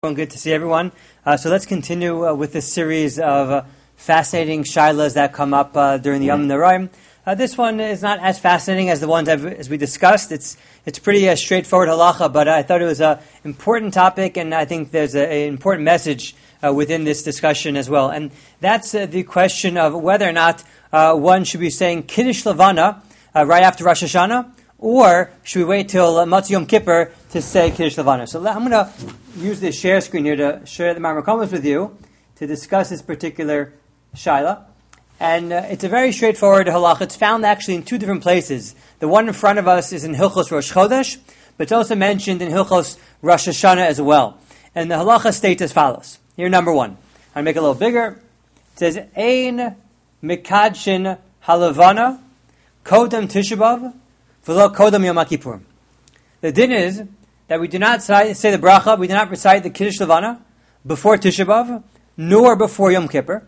Good to see everyone. So let's continue with this series of fascinating shilas that come up during the Yom Noraim. This one is not as fascinating as the ones as we discussed. It's pretty straightforward halacha, but I thought it was an important topic, and I think there's an important message within this discussion as well. And that's the question of whether or not one should be saying Kiddush Levana right after Rosh Hashanah, or should we wait till Matzah Yom Kippur to say Kiddush Levana? So I'm going to use this share screen here to share the Ma'amar Komas with you to discuss this particular shaila. And it's a very straightforward halacha. It's found actually in two different places. The one in front of us is in Hilchos Rosh Chodesh, but it's also mentioned in Hilchos Rosh Hashanah as well. And the halacha states as follows. Here, number one. I'll make it a little bigger. It says, Ein mikadshin halavana kodem Tisha B'Av v'lo kodem Yom Kippur. The din is that we do not say the bracha, we do not recite the Kiddush Levana before Tisha B'Av, nor before Yom Kippur.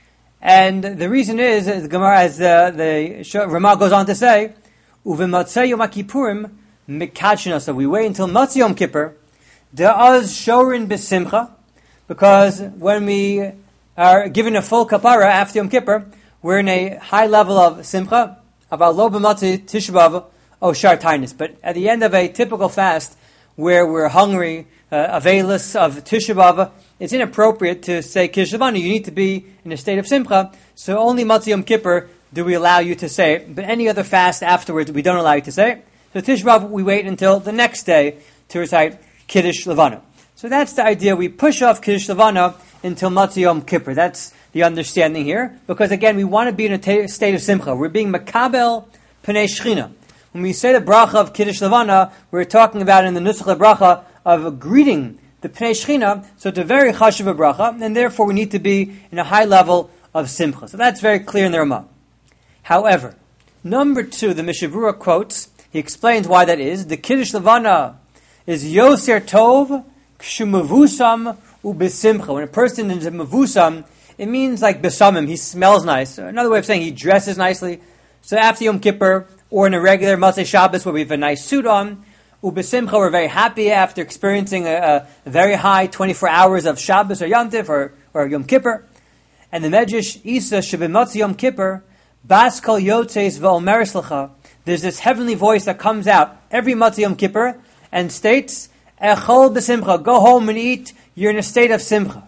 And the reason is, as the Gemara, as the Ramah goes on to say, Uvemotzei Yom Kippurim mikadshin. So we wait until Matzah Yom Kippur, de'az shorin b'simcha, because when we are given a full kapara after Yom Kippur, we're in a high level of simcha, about lo b'matzah Tisha B'Av oshar tainus. But at the end of a typical fast, where we're hungry, availus of Tisha B'Av, it's inappropriate to say Kiddush Levana. You need to be in a state of simcha, so only Matzah Yom Kippur do we allow you to say it. But any other fast afterwards, we don't allow you to say it. So Tisha B'Av, we wait until the next day to recite Kiddush Levana. So that's the idea. We push off Kiddush Levana until Matzah Yom Kippur. That's the understanding here. Because again, we want to be in a state of simcha. We're being makabel pnei shechina. When we say the bracha of Kiddush Levana, we're talking about in the Nusach bracha of greeting the Pnei Shechina, so it's a very chashuv bracha, and therefore we need to be in a high level of simcha. So that's very clear in the Ramah. However, number two, the Mishnah Berurah quotes, he explains why that is. The Kiddush Levana is Yoser Tov Kshumavusam Ubesimcha. When a person is mavusam, it means like besamim, he smells nice. Another way of saying he dresses nicely. So after Yom Kippur, or in a regular Motzei Shabbos where we have a nice suit on, Ubesimcha, we're very happy after experiencing a very high 24 hours of Shabbos or Yom Tiv or Yom Kippur. And the Medrash Isa Shebimotzi Yom Kippur, Bas Kol Yotzeis V'Omeres Lecha. There's this heavenly voice that comes out every Motzei Yom Kippur and states, Echol B'Simcha, go home and eat, you're in a state of Simcha.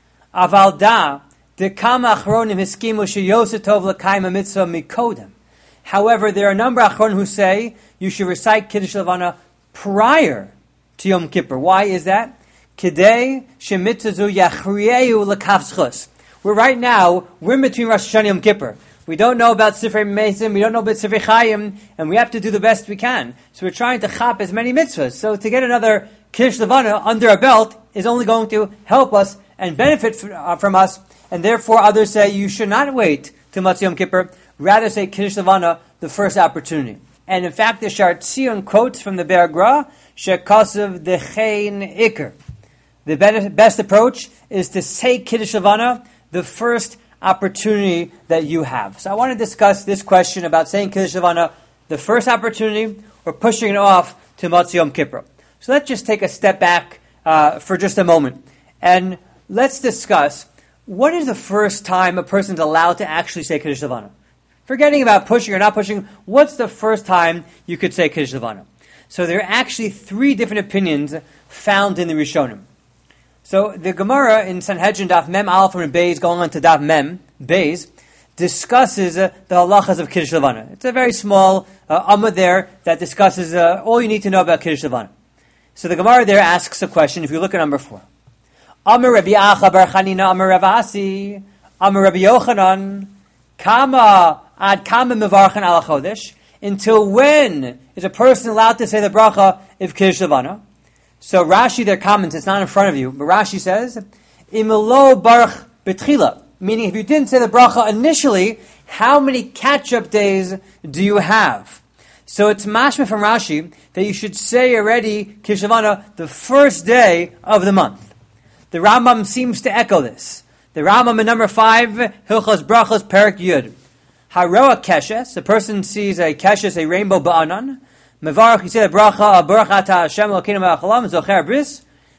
Aval Da, Dekama Achronim Hiskimu Sheyoseh Tov L'Kaim HaMitzvah Mikodem. However, there are a number of Achron who say you should recite Kiddush Levana prior to Yom Kippur. Why is that? Kidei shemitzazu yachriyeu lekavschus. We're in between Rosh Hashanah and Yom Kippur. We don't know about Sifrei Mesim, we don't know about Sifrei Chaim, and we have to do the best we can. So we're trying to chap as many mitzvahs. So to get another Kiddush Levana under our belt is only going to help us and benefit from us, and therefore others say you should not wait till Matzah Yom Kippur, rather say Kiddush Levana the first opportunity. And in fact, the Shar Tzion quotes from the Be'er Gra, Shekasav Dechein Iker. The best approach is to say Kiddush Levana the first opportunity that you have. So I want to discuss this question about saying Kiddush Levana the first opportunity or pushing it off to Matzah Yom Kippur. So let's just take a step back for just a moment. And let's discuss what is the first time a person's allowed to actually say Kiddush Levana. Forgetting about pushing or not pushing, what's the first time you could say Kiddush Levana? So there are actually three different opinions found in the Rishonim. So the Gemara in Sanhedrin Daf Mem Aleph and Beis, going on to Daf Mem Beis, discusses the halachas of Kiddush Levana. It's a very small Amud there that discusses all you need to know about Kiddush Levana. So the Gemara there asks a question, if you look at number 4. Amar Rabbi Acha bar Chanina Amar Rav Asi Amar Rabbi Yochanan Kama Ad Kama Mevarchan Ala Chodesh. Until when is a person allowed to say the bracha of Kiddush Levana? So Rashi there comments, it's not in front of you, but Rashi says, Imelo Baruch Betchila, meaning if you didn't say the bracha initially, how many catch-up days do you have? So it's mashma from Rashi that you should say already Kiddush Levana the first day of the month. The Rambam seems to echo this. The Rambam in number 5, Hilchos Brachos Perek Yud. Haroa Keshes, the person sees a Keshes, a rainbow ba'anan. Mevarach, you say the bracha, Baruch Ata Hashem Elokeinu Melech Haolam, Zocher Bris.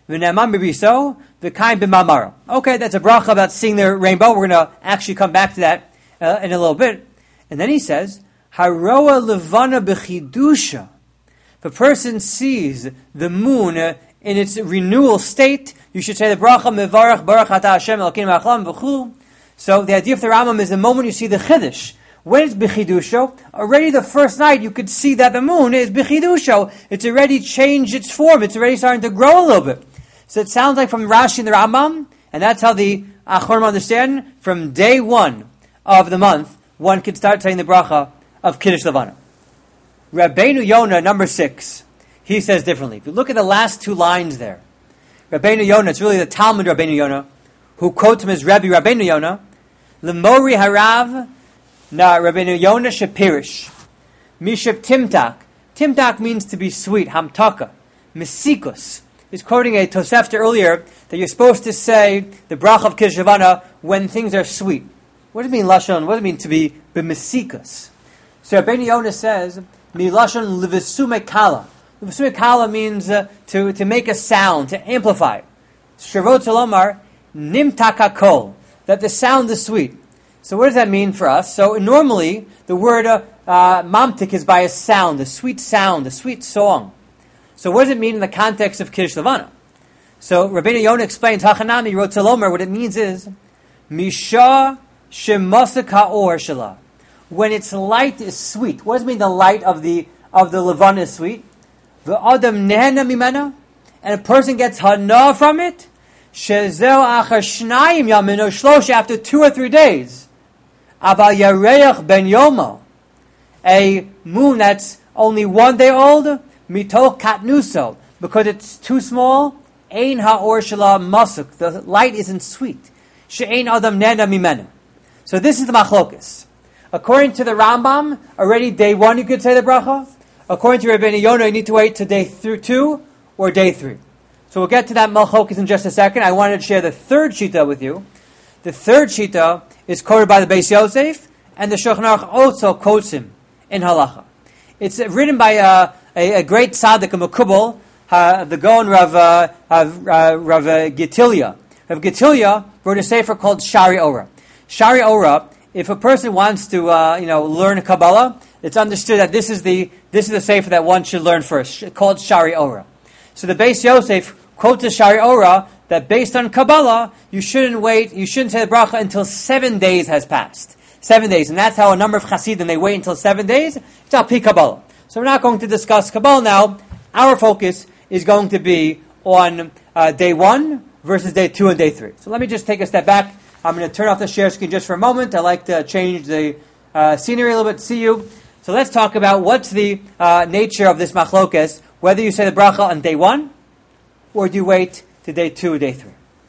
v'ne'eman b'riso v'kaim b'mamara. Okay, that's a bracha about seeing the rainbow. We're going to actually come back to that in a little bit. And then he says, haroa levana b'chidusha. If a person sees the moon in its renewal state, you should say the bracha mevarach baruch ata Hashem Elokeinu ma'achlam v'chulu. So the idea of the Rambam is the moment you see the chiddush. When it's b'chidusho, already the first night you could see that the moon is b'chidusho. It's already changed its form. It's already starting to grow a little bit. So it sounds like from Rashi and the Rambam, and that's how the Achronim understand, from day one of the month, one could start saying the bracha of Kiddush Levana. Rabbeinu Yonah, number 6, he says differently. If you look at the last two lines there, Rabbeinu Yonah, it's really the Talmud Rabbeinu Yonah, who quotes him as Rabbi Rabbeinu Yonah, Lemori harav na Rabbeinu Yonah shepirish. Mishep timtak. Timtak means to be sweet, hamtaka. Mesikus. He's quoting a Tosefta earlier that you're supposed to say the bracha of Kiddush Levana when things are sweet. What does it mean, Lashon? What does it mean to be b'mesikus? So Rabbeinu Yonah says, Mi Lashon levesume kala. Levesume kala means to make a sound, to amplify. Shavot Salomar, nimtaka kol, that the sound is sweet. So what does that mean for us? So normally, the word mamtik is by a sound, a sweet song. So what does it mean in the context of Kiddush Levana? So Rabbeinu Yonah explains, Hachanami wrote Talomer, what it means is, Misha shemasa ka'or shala. When its light is sweet. What does it mean the light of the Levana is sweet? The Adam nehena mimena, and a person gets hana from it, Shezeo achar shnayim yamin or shlosh, after 2 or 3 days. Aval yareach ben yomo, a moon that's only 1 day old, mito katnuso, because it's too small, ein ha'or shala masuk, the light isn't sweet. She'ein adam nehena mimena. So this is the machlokas. According to the Rambam, already day 1 you could say the bracha. According to Rabbeinu Yonah, you need to wait to day 2 or day 3. So we'll get to that machlokas in just a second. I wanted to share the third shita with you. The third shita is quoted by the Beis Yosef, and the Shulchan Aruch also quotes him in halacha. It's written by a great tzaddik, a makubal, the Gaon Rav Getilia. Rav Getilia wrote a sefer called Shari Ora. Shari Ora, if a person wants to learn Kabbalah, it's understood that this is the sefer that one should learn first, called Shari Ora. So the Beis Yosef quotes the Shari Ora that based on Kabbalah, you shouldn't say the bracha until 7 days has passed. 7 days, and that's how a number of Hasidim, they wait until 7 days. It's al pi Kabbalah. So we're not going to discuss Kabbalah now. Our focus is going to be on day 1 versus day 2 and day 3. So let me just take a step back. I'm going to turn off the share screen just for a moment. I like to change the scenery a little bit to see you. So let's talk about what's the nature of this machlokas, whether you say the bracha on day 1 or do you wait to day 2 or day 3.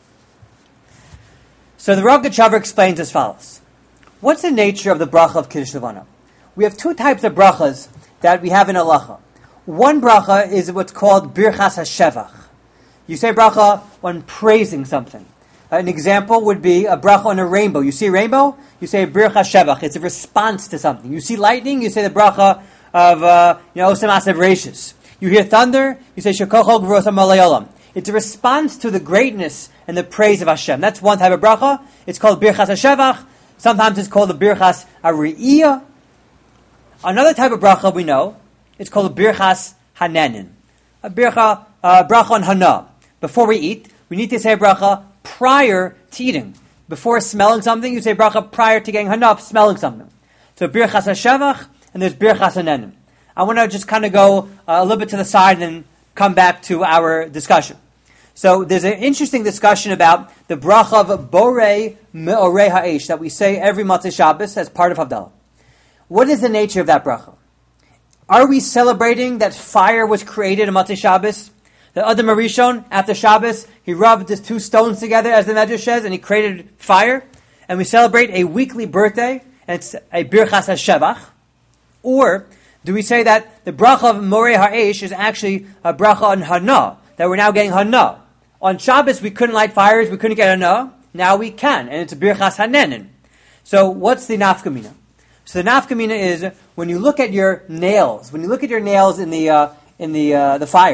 So the Rav Gachaver explains as follows. What's the nature of the bracha of Kiddush Levana? We have 2 types of brachas that we have in halacha. One bracha is what's called birchas hashevach. You say bracha when praising something. An example would be a bracha on a rainbow. You see a rainbow, you say birchas hashevach. It's a response to something. You see lightning, you say the bracha of osem asav reishis. You hear thunder, you say shekochol gvurosam malayalam. It's a response to the greatness and the praise of Hashem. That's one type of bracha. It's called birchas hashevach. Sometimes it's called the birchas ariyah. Another type of bracha we know, it's called a birchas hanenin. A bracha on hana. Before we eat, we need to say a bracha prior to eating. Before smelling something, you say bracha prior to getting hana, smelling something. So birchas hashevach, and there's birchas hanenin. I want to just kind of go a little bit to the side and then come back to our discussion. So there's an interesting discussion about the bracha of borei me'orei ha'esh that we say every Motzei Shabbos as part of Havdalah. What is the nature of that bracha? Are we celebrating that fire was created on Motzei Shabbos? The Adam Arishon, after Shabbos, he rubbed his 2 stones together, as the Medrash says, and he created fire. And we celebrate a weekly birthday, and it's a birchas hashevach. Or do we say that the bracha of Morei Ha'esh is actually a bracha on hana, that we're now getting hana? On Shabbos, we couldn't light fires, we couldn't get hana. Now we can, and it's a birchas hanenin. So what's the nafkamina? So the nafkamina is when you look at your nails, in the fire,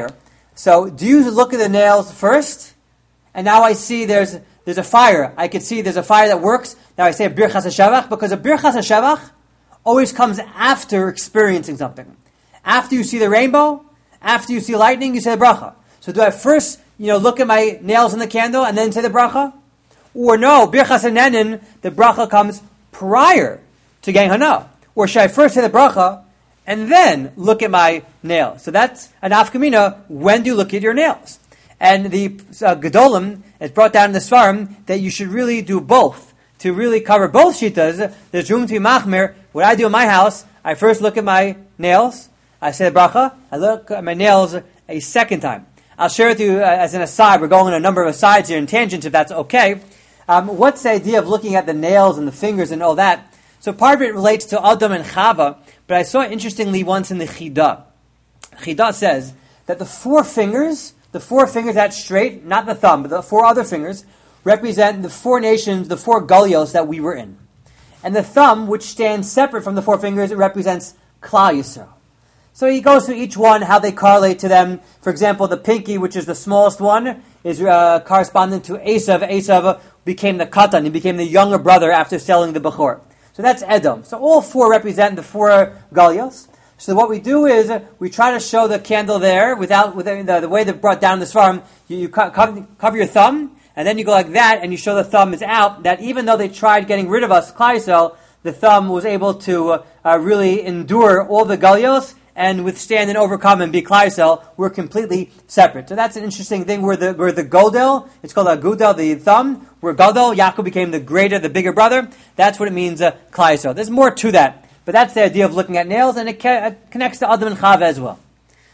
So do you look at the nails first? And now I see there's a fire. I can see there's a fire that works. Now I say a birchas hashavach, because a birchas hashavach always comes after experiencing something. After you see the rainbow, after you see lightning, you say the bracha. So do I first, look at my nails in the candle and then say the bracha? Or no, birchas hanenin, the bracha comes prior to getting hana. Or should I first say the bracha and then look at my nails? So that's an afkamina. When do you look at your nails? And the Gedolim has brought down in the Svarim that you should really do both. To really cover both shitas, there's room to be machmir. What I do in my house, I first look at my nails, I say the bracha, I look at my nails a second time. I'll share with you as an aside, we're going on a number of asides here in tangents if that's okay. What's the idea of looking at the nails and the fingers and all that? So part of it relates to Adam and Chava, but I saw interestingly once in the Chidah. Chidah says that the four fingers that's straight, not the thumb, but the four other fingers, represent the four nations, the four gulios that we were in. And the thumb, which stands separate from the four fingers, it represents Klal Yisrael. So he goes through each one, how they correlate to them. For example, the pinky, which is the smallest one, is corresponding to Esav. Esav became the Katan, he became the younger brother after selling the Bechor. So that's Edom. So all four represent the four gulios. So what we do is we try to show the candle there with the way they brought down the Svarim. You cover your thumb, and then you go like that, and you show the thumb is out. That even though they tried getting rid of us, Klal Yisrael, the thumb was able to really endure all the gulios and withstand and overcome and be Klal Yisrael. We're completely separate. So that's an interesting thing. We're the Godel. It's called a Gudel, the thumb. We're Godel. Yaakov became the bigger brother. That's what it means, Klal Yisrael. There's more to that. But that's the idea of looking at nails, and it connects to Adam and Chava as well.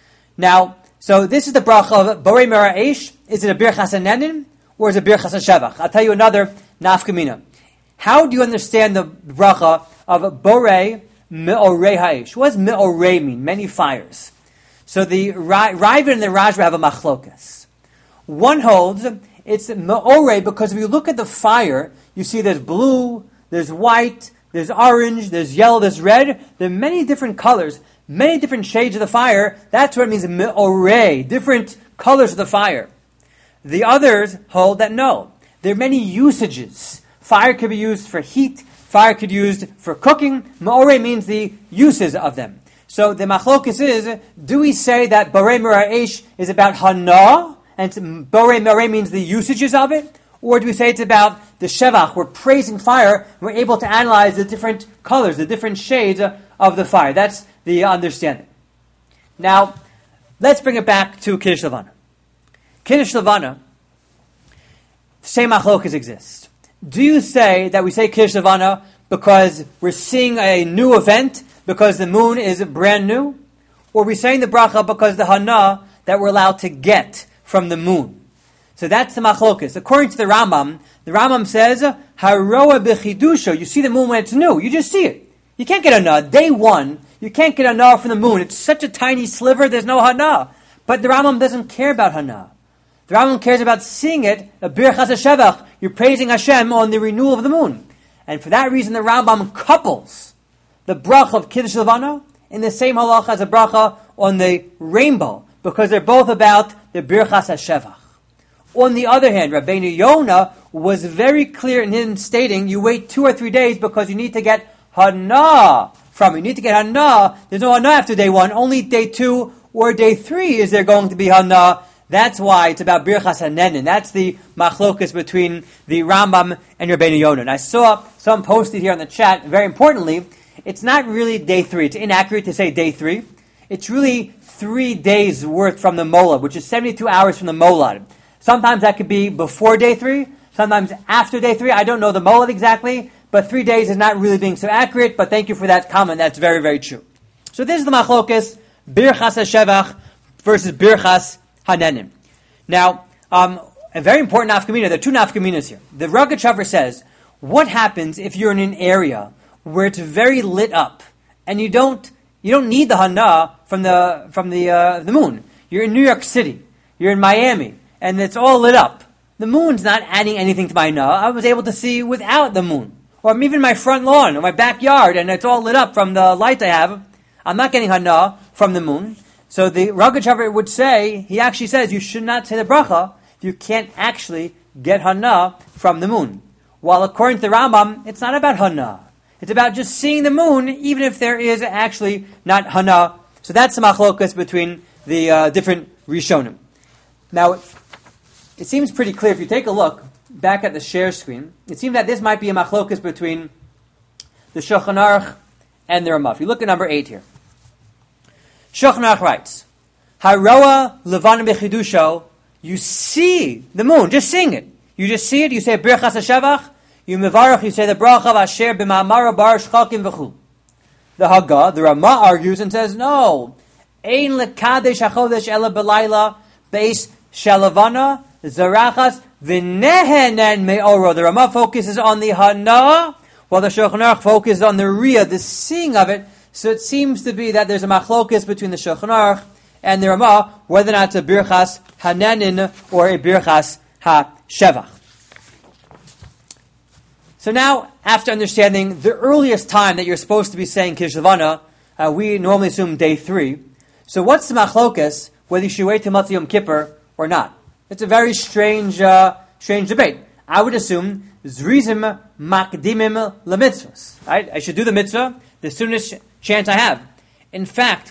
Now, so this is the bracha of Borei Mera Eish. Is it a birchas hanenin or is it birchas hashevach? I'll tell you another nafkamina. How do you understand the bracha of Borei Me'orei Ha'esh? What does Me'orei mean? Many fires. So the Ravid and the Rajba have a machlokas. One holds it's Me'orei because if you look at the fire, you see there's blue, there's white, there's orange, there's yellow, there's red. There are many different colors, many different shades of the fire. That's what it means, me'orei, different colors of the fire. The others hold that no. There are many usages. Fire could be used for heat. Fire could be used for cooking. Me'orei means the uses of them. So the machlokus is, do we say that Borei Mera Eish is about hana, and Borei Me'orei means the usages of it? Or do we say it's about the shevach? We're praising fire. We're able to analyze the different colors, the different shades of the fire. That's the understanding. Now, let's bring it back to Kiddush Levana. Kiddush Levana, same machlokas exist. Do you say that we say Kiddush Levana because we're seeing a new event, because the moon is brand new? Or are we saying the bracha because the hana that we're allowed to get from the moon? So that's the machlokas. According to the Rambam says, Haroa b'chidusho. You see the moon when it's new. You just see it. You can't get hana. Day one, you can't get hana from the moon. It's such a tiny sliver, there's no hana. But the Rambam doesn't care about hana. The Rambam cares about seeing it, a birchas hashevach. You're praising Hashem on the renewal of the moon. And for that reason, the Rambam couples the bracha of Kiddush Levana in the same halacha as a bracha on the rainbow, because they're both about the birchas hashevach. On the other hand, Rabbeinu Yonah was very clear in him stating, you wait 2 or 3 days because you need to get hana from it. You need to get hana. There's no hana after day 1. Only day 2 or day 3 is there going to be hana. That's why it's about birchas hanenin. That's the machlokas between the Rambam and Rabbeinu Yonah. And I saw some posted here on the chat, very importantly, it's not really day 3. It's inaccurate to say day 3. It's really 3 days worth from the molad, which is 72 hours from the molad. Sometimes that could be before day 3, sometimes after day 3. I don't know the molad exactly, but 3 days is not really being so accurate, but thank you for that comment. That's very, very true. So this is the machlokas, birchas hashevach versus birchas hanenin. Now, a very important nafkamina, there are 2 nafkaminas here. The Rogatchover says, what happens if you're in an area where it's very lit up, and you don't need the hana from the moon? You're in New York City, you're in Miami, and it's all lit up. The moon's not adding anything to my hana. I was able to see without the moon. Or even my front lawn or my backyard, and it's all lit up from the light I have. I'm not getting hana from the moon. So the Rogatchover would say, he actually says you should not say the bracha if you can't actually get hana from the moon. While according to the Rambam, it's not about hana. It's about just seeing the moon, even if there is actually not hana. So that's the machlokas between the different Rishonim. Now, it seems pretty clear if you take a look back at the share screen. It seems that this might be a machlokas between the Shulchan Aruch and the Ramah. If you look at number 8 here. Shulchan Aruch writes, Haroa levan bechidusho, you see the moon, just seeing it. You just see it, you say Birchas HaShevach, you mevarach, you say the bracha of Asher b'ma'amara bar shchakim v'chu. The Haggah, the Ramah argues and says, no, ein lekadesh hachodesh ela b'layla beis shalavana zarachas v'nehenen me'oro. The Ramah focuses on the hana, while the Shulchan Aruch focuses on the riyah, the seeing of it. So it seems to be that there's a machlokus between the Shulchan Aruch and the Ramah, whether or not it's a birchas hanenin or a birchas ha-shevach. So now, after understanding the earliest time that you're supposed to be saying Kiddush Levana, we normally assume day 3. So what's the machlokus, whether you should wait till Motzei Yom Kippur or not? It's a very strange debate. I would assume Zrizim makdimim lemitzvos. Right? I should do the mitzvah the soonest chance I have. In fact,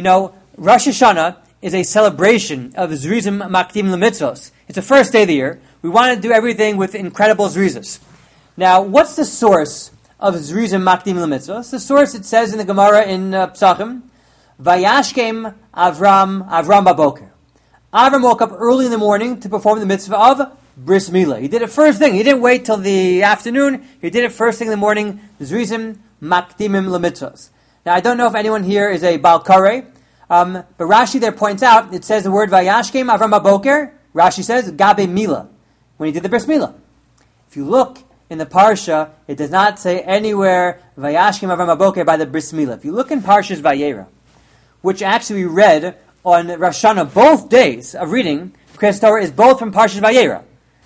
Rosh Hashanah is a celebration of Zrizim makdimim lemitzvos. It's the first day of the year. We want to do everything with incredible zrizos. Now, what's the source of Zrizim makdimim lemitzvos? The source, it says in the Gemara in Psachim, Vayashkem Avram baboker. Avram woke up early in the morning to perform the mitzvah of Bris Milah. He did it first thing. He didn't wait till the afternoon. He did it first thing in the morning. Zrizim makdimim lemitzvos. Now, I don't know if anyone here is a Baal Karei, but Rashi there points out, it says the word Vayashkem Avram baboker. Rashi says, Gabe Milah, when he did the Bris Milah. If you look in the Parsha, it does not say anywhere Vayashkem Avram baboker by the Bris Milah. If you look in Parshas Vayera, which actually we read on Rosh Hashanah, both days of reading, Kriyas Torah is both from Parshas Vayera.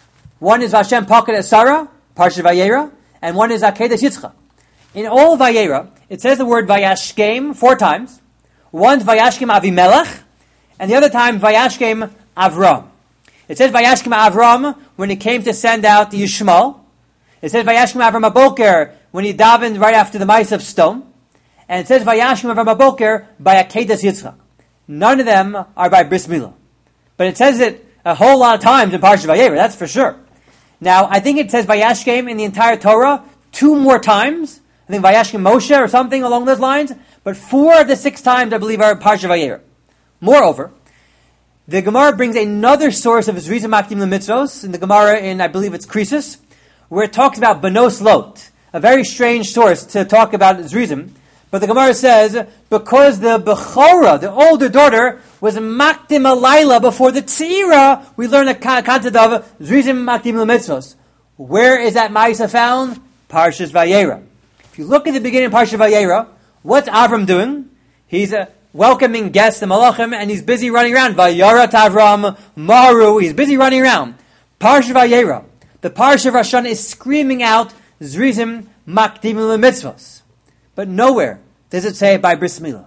One is Vashem Pakad Esara, Parshas Vayera, and one is Akedah Yitzchak. In all Vayera, it says the word Vayashkem 4 times. One's Vayashkem Avimelech, and the other time Vayashkem Avram. It says Vayashkem Avram when he came to send out the Yishmael. It says Vayashkem Avram Aboker when he davened right after the Mice of Stone. And it says Vayashkem Avram Aboker by Akedas Yitzchak. None of them are by Bris Milah. But it says it a whole lot of times in Parshas Vayera, that's for sure. Now, I think it says Vayashkem in the entire Torah 2 more times. I think Vayashkem Moshe or something along those lines. But 4 of the 6 times, I believe, are Parshas Vayera. Moreover, the Gemara brings another source of Zrizim makdimim lemitzvos in the Gemara in, I believe it's Krisus, where it talks about Benos Lot, a very strange source to talk about Zrizim. But the Gemara says, because the Bechora, the older daughter, was makdim alayla before the Tzira, we learn the concept of Zrizim makdimim lemitzvos. Where is that Ma'isa found? Parshas Vayera. If you look at the beginning of Parshas Vayera, what's Avram doing? He's welcoming guests, the Malachim, and he's busy running around. Vayarat Avram Maru, he's busy running around. Parshas Vayera, the Parsha of Rosh Hashanah is screaming out Zrizim makdimim lemitzvos. But nowhere does it say it by Bris Milah.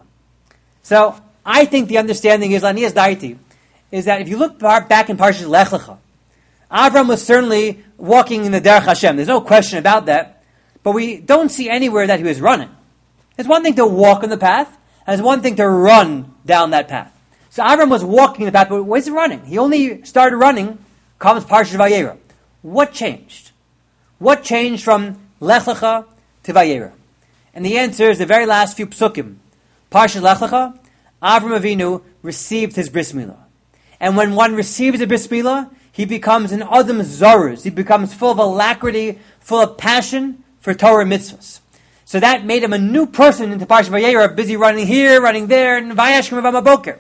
So, I think the understanding is, Lanias Daiti, is that if you look back in Parshas Lech Lecha, Avram was certainly walking in the Derech Hashem. There's no question about that. But we don't see anywhere that he was running. It's one thing to walk on the path, and it's one thing to run down that path. So Avram was walking the path, but where's he running? He only started running, comes Parshas Vayera. What changed? What changed from Lech Lecha to Vayera? And the answer is the very last few psukim. Parshas Lech Lecha, Avram Avinu received his Bris Milah. And when one receives a Bris Milah, he becomes an Adam Zorus. He becomes full of alacrity, full of passion for Torah mitzvahs. So that made him a new person into Parshas Vayera, busy running here, running there, and Vayashkem Avram baboker.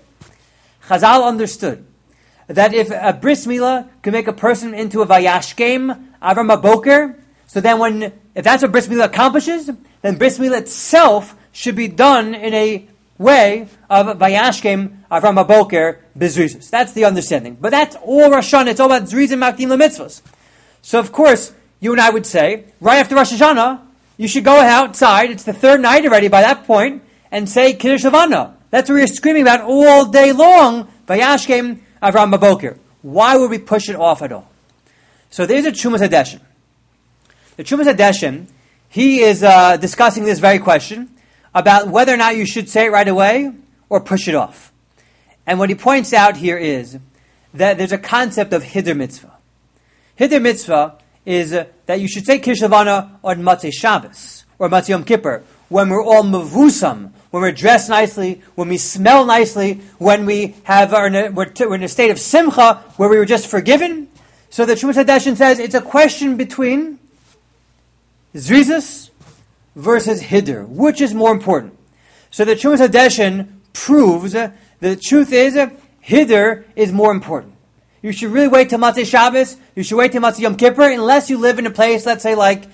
Chazal understood that if a Bris Milah could make a person into a Vayashkem Avram baboker, so then if that's what Bris Milah accomplishes, then Bris Milah itself should be done in a way of Vayashkem Avram baboker bezrizos. That's the understanding. But that's all Rosh Hashanah. It's all about Zrizim makdimim lemitzvos. So of course, you and I would say, right after Rosh Hashanah, you should go outside. It's the 3rd night already by that point, and say Kiddush Levana. That's what we were screaming about all day long. Vayashkem Avram Babokir. Why would we push it off at all? So there's a Trumas Hadeshin. The Trumas Hadeshin, he is discussing this very question about whether or not you should say it right away or push it off. And what he points out here is that there's a concept of Hider Mitzvah. Hider Mitzvah is that you should say Kiddush Levana on Matzei Shabbos or Matzei Yom Kippur when we're all mevusam, when we're dressed nicely, when we smell nicely, when we we're in a state of simcha, where we were just forgiven. So the Trumas Hadeshin says it's a question between Zrizus versus Hider. Which is more important? So the Trumas Hadeshin proves the truth is Hider is more important. You should really wait till Matzei Shabbos. You should wait till Matzei Yom Kippur, unless you live in a place, let's say like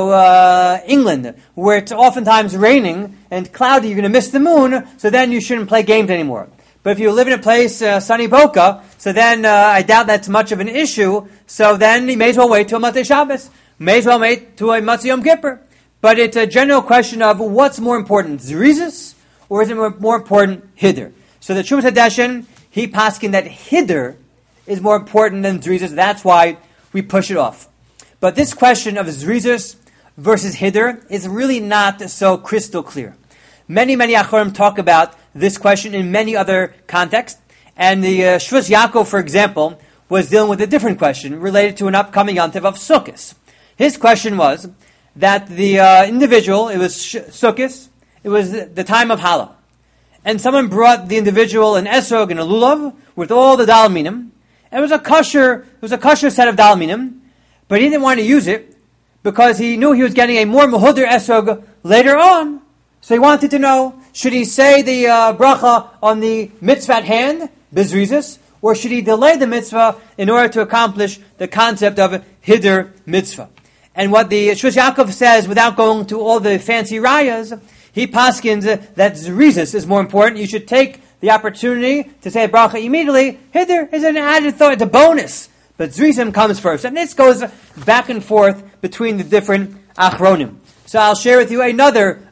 England, where it's oftentimes raining and cloudy. You're going to miss the moon, so then you shouldn't play games anymore. But if you live in a place, sunny Boca, so then I doubt that's much of an issue. So then you may as well wait till Matzei Shabbos. May as well wait till a Matzei Yom Kippur. But it's a general question of what's more important, Zrizus, or is it more important, Hider? So the Trumas Hadeshin, he paskin that Hider is more important than Zrizus. That's why we push it off. But this question of Zrizus versus Hider is really not so crystal clear. Many Achorim talk about this question in many other contexts. And the Shvus Yaakov, for example, was dealing with a different question related to an upcoming Yontiv of Sukkot. His question was that the individual, it was Sukkot, it was the time of Halah. And someone brought the individual an esrog and a lulav with all the dalminim. And it was a kosher set of dalminim, but he didn't want to use it because he knew he was getting a more mehuder esrog later on. So he wanted to know, should he say the bracha on the mitzvah at hand, bizrizis, or should he delay the mitzvah in order to accomplish the concept of hider mitzvah? And what the Shvus Yaakov says, without going to all the fancy rayas, he paskins that zrizis is more important. You should take the opportunity to say bracha immediately. Hider is an added thought, it's a bonus. But zrizim comes first. And this goes back and forth between the different achronim. So I'll share with you another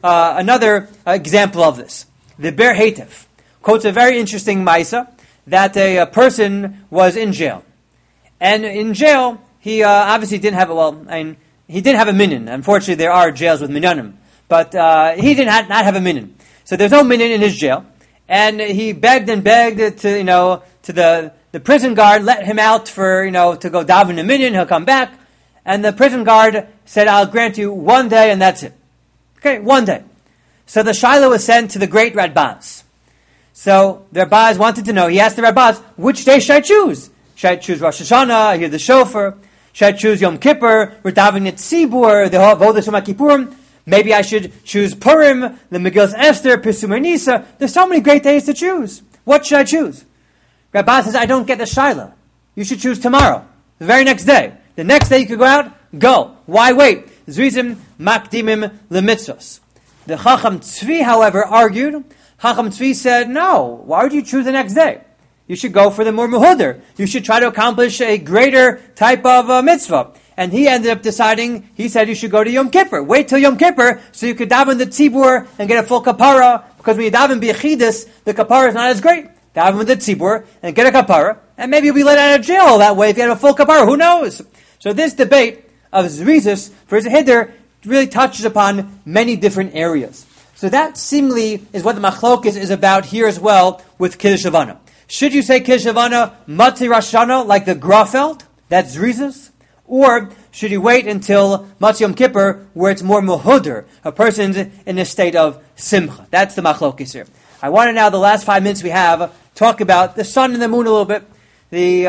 example of this. The Ber Heitev quotes a very interesting maisa that a person was in jail. And in jail, he obviously didn't have he didn't have a minyan. Unfortunately, there are jails with minyanim. But he did not have a minyan. So there's no minyan in his jail. And he begged and begged to the prison guard, let him out for, to go daven a minyan, he'll come back. And the prison guard said, I'll grant you 1 day and that's it. Okay, 1 day. So the Shiloh was sent to the great Radbaz. So the Radbaz wanted to know, he asked the Radbaz, which day should I choose? Should I choose Rosh Hashanah, I hear the shofar? Should I choose Yom Kippur, we're davening at Tzibur, the Vodah Shema Kippurim? Maybe I should choose Purim, the Megillas Esther, Pesumei Nisa. There's so many great days to choose. What should I choose? Rabbi says, I don't get the Shaila. You should choose tomorrow, the very next day. The next day you could go out, go. Why wait? Zrizim makdimim lemitzvos. The Chacham Tzvi, however, argued. Chacham Tzvi said, no, why would you choose the next day? You should go for the more mehuder. You should try to accomplish a greater type of mitzvah. And he ended up deciding, he said you should go to Yom Kippur. Wait till Yom Kippur so you could daven the tzibur and get a full kapara. Because when you daven b'yechidus, the kapara is not as great. Daven with the tzibur and get a kapara. And maybe you'll be let out of jail that way if you have a full kapara. Who knows? So this debate of zrizus versus hider really touches upon many different areas. So that seemingly is what the machlokes is about here as well with Kiddush Levana. Should you say Kiddush Levana Matzei Rosh Hashanah like the Grafeld? That's zrizus. Or should you wait until Matzei Yom Kippur, where it's more mehuder, a person's in a state of simcha? That's the machlokes here. I want to now, the last 5 minutes we have, talk about the sun and the moon a little bit. The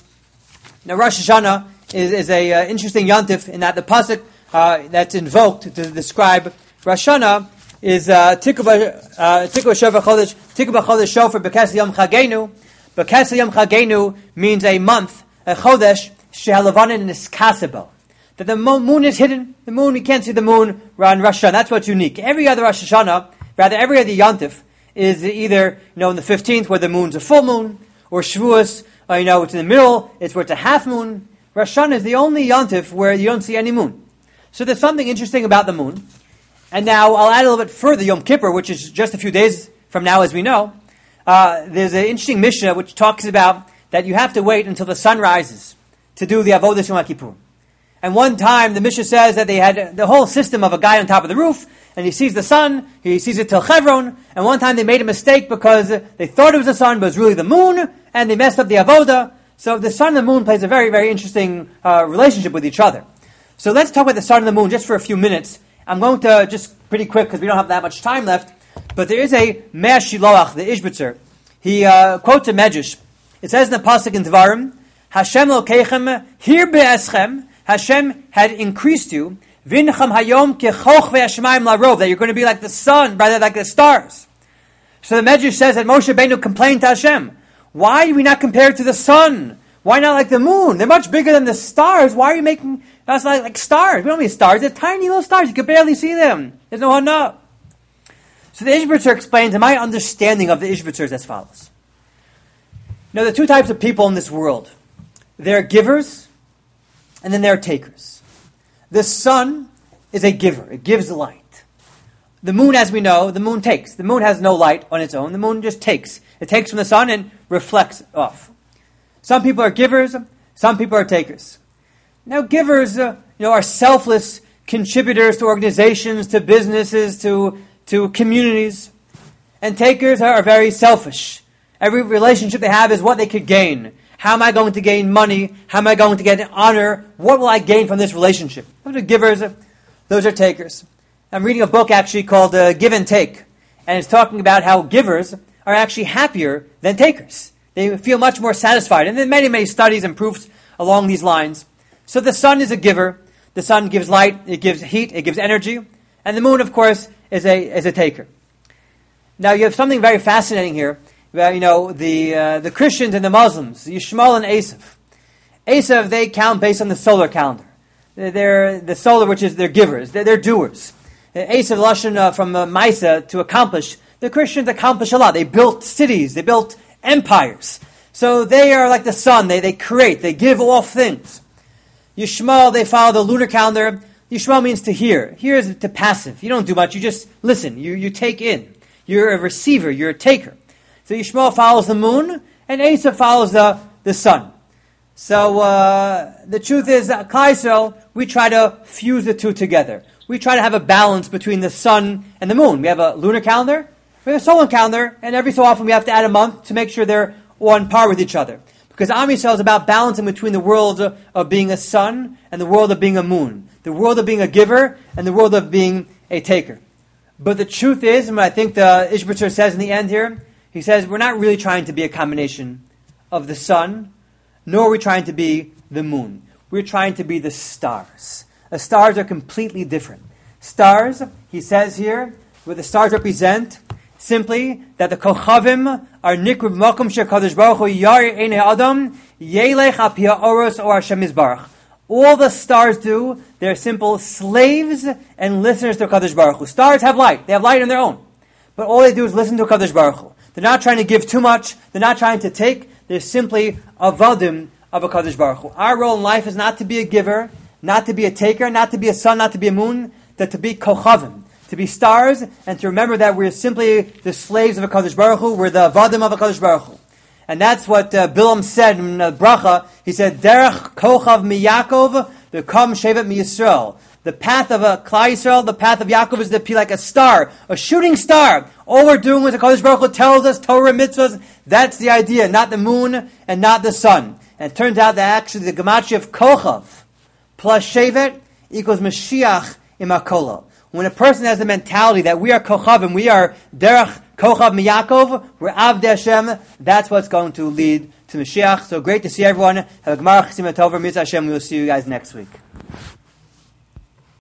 Rosh Hashanah is a interesting yontif in that the pasuk that's invoked to describe Rosh Hashanah is Tikva Shofar Chodesh, Tikva Chodesh Shofar B'Kesel Yom Chagenu. B'Kesel Yom Chagenu means a month, a Chodesh, Shehalavanin is kasebo. That the moon is hidden. The moon, you can't see the moon on Rosh Hashanah. That's what's unique. Every other Rosh Hashanah, rather every other Yontif, is either, in the 15th where the moon's a full moon, or Shavuos, it's in the middle, it's where it's a half moon. Rosh Hashanah is the only Yontif where you don't see any moon. So there's something interesting about the moon. And now I'll add a little bit further, Yom Kippur, which is just a few days from now as we know. There's an interesting Mishnah which talks about that you have to wait until the sun rises to do the Avodas Yom Kippur. And one time the Mishnah says that they had the whole system of a guy on top of the roof, and he sees the sun, he sees it till Chevron, and one time they made a mistake because they thought it was the sun, but it was really the moon, and they messed up the Avodah. So the sun and the moon plays a very, very interesting relationship with each other. So let's talk about the sun and the moon just for a few minutes. I'm going to, just pretty quick, because we don't have that much time left, but there is a Me'ah Shiloach, the Ishbitzer. He quotes a Medrash. It says in the Pasuk in Dvarim, Hashem Lokeichem hir be'eschem, Hashem had increased you, Vincham hayom kechoch ve'ashmayim larov, that you're going to be like the sun, rather like the stars. So the Medrash says that Moshe Rabbeinu complained to Hashem, why do we not compare it to the sun? Why not like the moon? They're much bigger than the stars. Why are you making us like stars? We don't need stars. They're tiny little stars. You can barely see them. There's no hana. So the Ishbitzer explains, and my understanding of the Ishbitzer is as follows. Now, there are two types of people in this world. There are givers, and then there are takers. The sun is a giver. It gives light. The moon, as we know, the moon takes. The moon has no light on its own. The moon just takes. It takes from the sun and reflects off. Some people are givers, some people are takers. Now, givers, are selfless contributors to organizations, to businesses, to communities. And takers are very selfish. Every relationship they have is what they could gain. How am I going to gain money? How am I going to get honor? What will I gain from this relationship? Those are givers. Those are takers. I'm reading a book actually called Give and Take. And it's talking about how givers are actually happier than takers. They feel much more satisfied. And there are many, many studies and proofs along these lines. So the sun is a giver. The sun gives light. It gives heat. It gives energy. And the moon, of course, is a taker. Now you have something very fascinating here. The Christians and the Muslims, Yishmael and Esav. Esav, they count based on the solar calendar. They're the solar, which is their givers. They're doers. Esav, Lashon from Maisa, to accomplish. The Christians accomplish a lot. They built cities. They built empires. So they are like the sun. They create. They give off things. Yishmael, they follow the lunar calendar. Yishmael means to hear. Hear is to passive. You don't do much. You just listen. You take in. You're a receiver. You're a taker. So Yishmael follows the moon, and Esav follows the sun. So the truth is, Klal Yisrael, we try to fuse the two together. We try to have a balance between the sun and the moon. We have a lunar calendar, we have a solar calendar, and every so often we have to add a month to make sure they're on par with each other. Because Am Yisrael is about balancing between the world of being a sun and the world of being a moon. The world of being a giver and the world of being a taker. But the truth is, and what I think the Ishbitzer says in the end here, he says, we're not really trying to be a combination of the sun, nor are we trying to be the moon. We're trying to be the stars. The stars are completely different. Stars, he says here, what the stars represent, simply that the Kochavim are Nikrub Makom Shekadosh Baruch Hu Yar Ein Adam Yelech Al Pi Ha'oros or Hashem Yisbarach. All the stars do, they're simple slaves and listeners to Kadosh Baruch Hu. Stars have light. They have light on their own. But all they do is listen to Kadosh Baruch Hu. They're not trying to give too much. They're not trying to take. They're simply avadim of a Kadosh Baruch Hu. Our role in life is not to be a giver, not to be a taker, not to be a sun, not to be a moon, but to be kochavim, to be stars, and to remember that we're simply the slaves of a Kadosh Baruch Hu. We're the avadim of a Kadosh Baruch Hu. And that's what Bilam said in Bracha. He said, Derech kochav miyakov, the kam shevet miyisrael. The path of a Klal Yisrael, the path of Yaakov is to be like a star, a shooting star. All we're doing is the Kadosh Baruch Hu tells us, Torah mitzvahs, that's the idea, not the moon and not the sun. And it turns out that actually the gematria of Kochav plus Shevet equals Mashiach imakola. When a person has the mentality that we are Kochavim, we are Derech Kochav Miyakov, we're Avdei Hashem, that's what's going to lead to Mashiach. So great to see everyone. Have a Gemara Chesima Tova, Mitzvah Hashem. We will see you guys next week.